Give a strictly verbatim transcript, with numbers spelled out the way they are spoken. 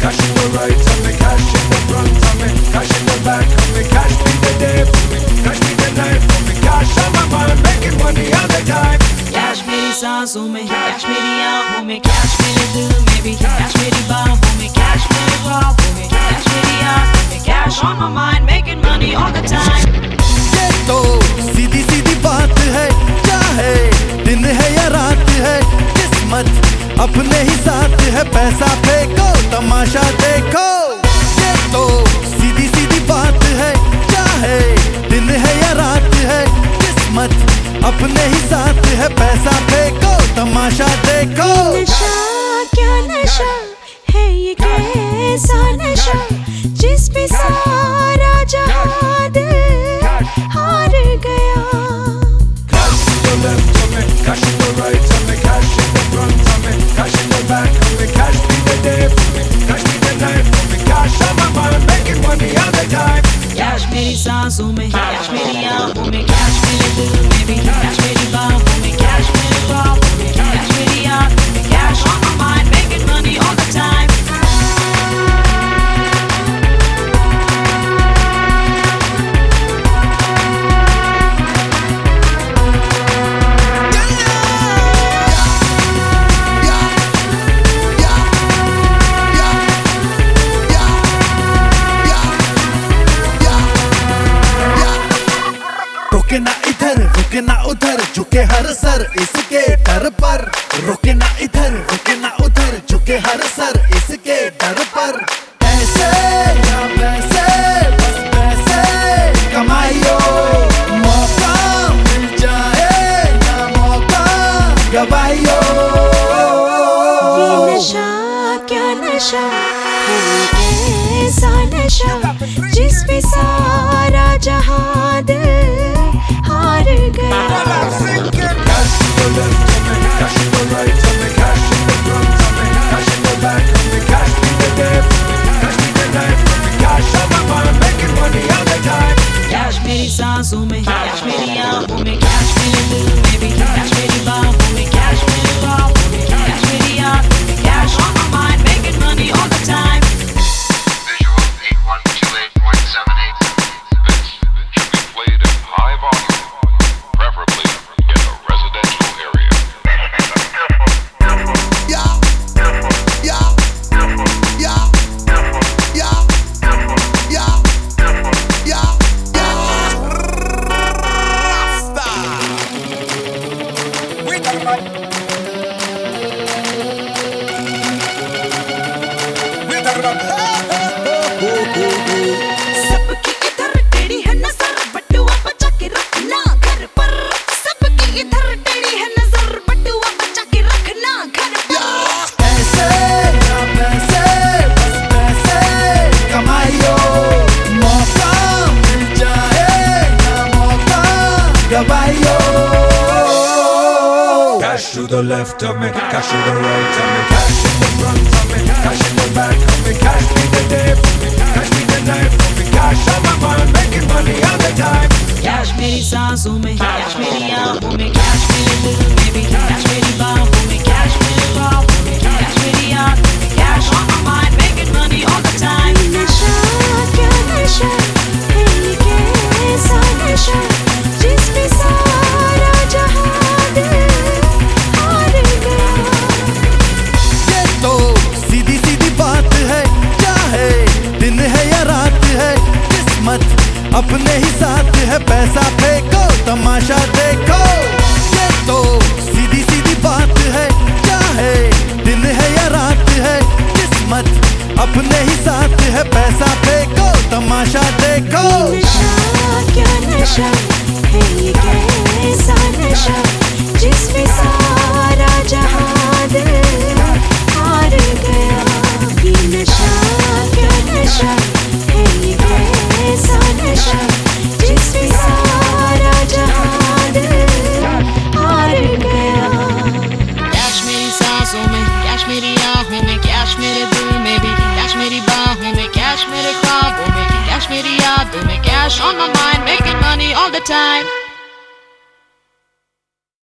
cash in the right of me, cash in the front of me, cash in the back of me, cash be the day for me, cash be the night for me, cash on my mind, making money all the time. Cash मेरी सांसों में, cash मेरी आँखों में, cash मेरे दिल में भी, कैश मेरी बाहों में, कैश मेरे ख्वाबों में, कैश मेरी आँखों में, cash on my mind, making money all the time. ये तो सीधी सीधी बात है, चाहे दिन है या रात है, किस्मत अपने ही साथ है, पैसा फेंको तमाशा देखो. ये तो सीधी सीधी बात है, चाहे दिन है या रात है, किस्मत अपने ही साथ है, पैसा फेंको तमाशा देखो. नशा क्या नशा है ये, कैसा नशा जिस पे सारा जहां दिल हार गया. Cash to the left of me, cash to the right of me, cash in the front of me, cash in the back of me, cash be the day for me, cash be the night for me, cash on my mind, making money all the time. Cash मेरी सांसों में, cash मेरी आँखों में, cash मेरे दिल में भी, कैश मेरी बाहों में, कैश मेरे ख्वाबों में, कैश मेरी आँखों में, cash on my mind, making money all the time. रुके ना इधर रुके ना उधर, झुके हर सर इसके डर पर. रुके ना इधर रुके ना उधर, झुके हर सर इसके डर पर. ऐसे ना वैसे बस पैसे कमाइयो, मौका मिल जाए ना मौका गवाइयो. ये नशा क्या नशा है ये, कैसा नशा जिस पे सारा जहां दिल हार गया. Cash to the left of me, cash to the right of me, cash in the front of me, cash in the back of me, cash be the day for me, cash be the night for me, cash on my mind, making money all the time. Cash मेरी सांसों में, cash मेरी आँखों में, cash मेरे दिल में भी, कैश मेरी बाहों में, कैश मेरे ख्वाबों में, कैश मेरी आँखों में, cash on my mind, making money all the time. Visual eight one two eight point seven eight. This should be played in high volume, preferably in a residential area. Yeah, yeah, yeah, yeah, yeah, yeah, yeah, yeah. Rasta. We got it, man. We got it, man. सबकी इधर टेढ़ी है नजर, बटुआ बचा के रखना घर पर. सबकी इधर टेढ़ी है नजर, बटुआ बचा के रखना घर पर. ऐसे ना वैसे बस पैसे कमाइयो, मौका मिल जाए ना मौका गवाइयो. Cash to the left of me, cash to the right of me, cash in the front of me, cash in the back of me, cash be the day for me, cash be the night for me, cash on my mind, making money all the time. Cash मेरी सांसों में, cash मेरी आँखों में, cash मेरे दिल में भी, कैश मेरी बाहों में, कैश मेरे ख्वाबों में, कैश मेरी आँखों में, cash on my mind, making money all the time. नशा क्या नशा है ये, कैसा नशा जिस पे सारा जहां दिल हार गया. ये तो सीधी सीधी बात है, चाहे दिन है या रात है, किस्मत अपने ही साथ है, पैसा फेंको तमाशा देखो. ये तो सीधी सीधी बात है, चाहे दिन है या रात है, किस्मत अपने ही साथ है, पैसा फेंको तमाशा देखो. नशा क्या नशा है ये, कैसा नशा जिस पे सारा जहां दिल हार गया. ये नशा क्या नशा है ये, कैसा नशा जिस पे सारा जहां दिल हार गया. कैश मेरी सांसों में, कैश मेरी आँखों में, कैश मेरे दिल में भी, कैश मेरी बाहों में, कैश मेरे ख्वाबों में, कैश मेरी यादों में, cash on my mind, making money all the time.